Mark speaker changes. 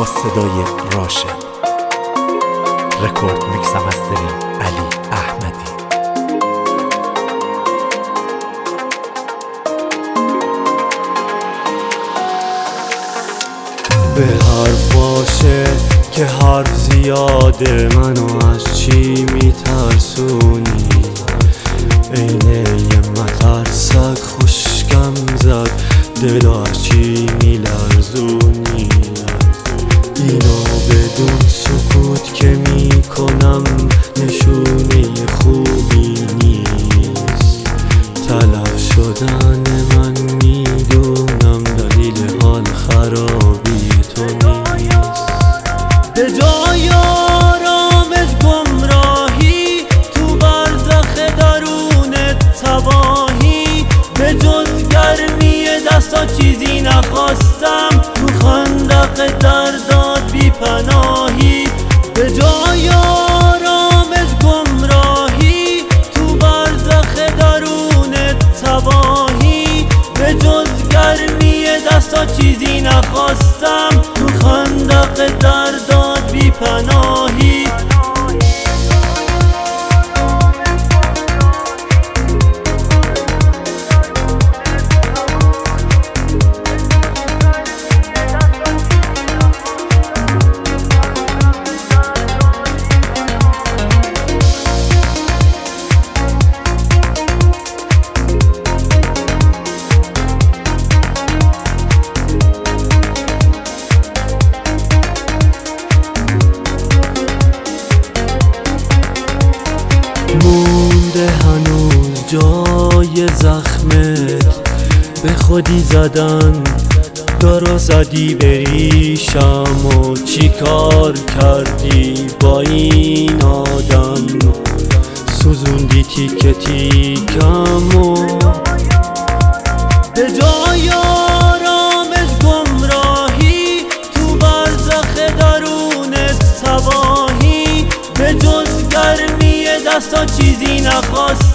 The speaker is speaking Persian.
Speaker 1: با صدای راشد. رکورد میکس مسترینگ علی احمدی.
Speaker 2: به حرف باشه که حرف زیاده، منو از چی میترسونی؟ عینه یه مترسک خوشگم زد، دلو از چی میلرزونی؟ اینو بدون سکوت که میکنم نشونه خوبی نیست. تلف شدن من میدونم دلیل حال خرابی تو نیست. به جای آرامش گمراهی، تو برزخ درونت تباهی، به جز گرمی دستا چیزی نخواستم، تو خندق دردات بی پناهی. به جای آرامش گمراهی، تو برزخ درونت تباهی، به جز گرمی دستا چیزی نخواستم، تو خندق دردات بی پناهی. مونده هنوز جای زخمت، به خودی زدن دارا زدی بریشم و چی کار کردی با این آدم؟ سوزوندی تیکه تیکم و به جای آرامش گمراهی، تو برزخ درونت تباهی، به جز گرمی دستا چیزی نخواست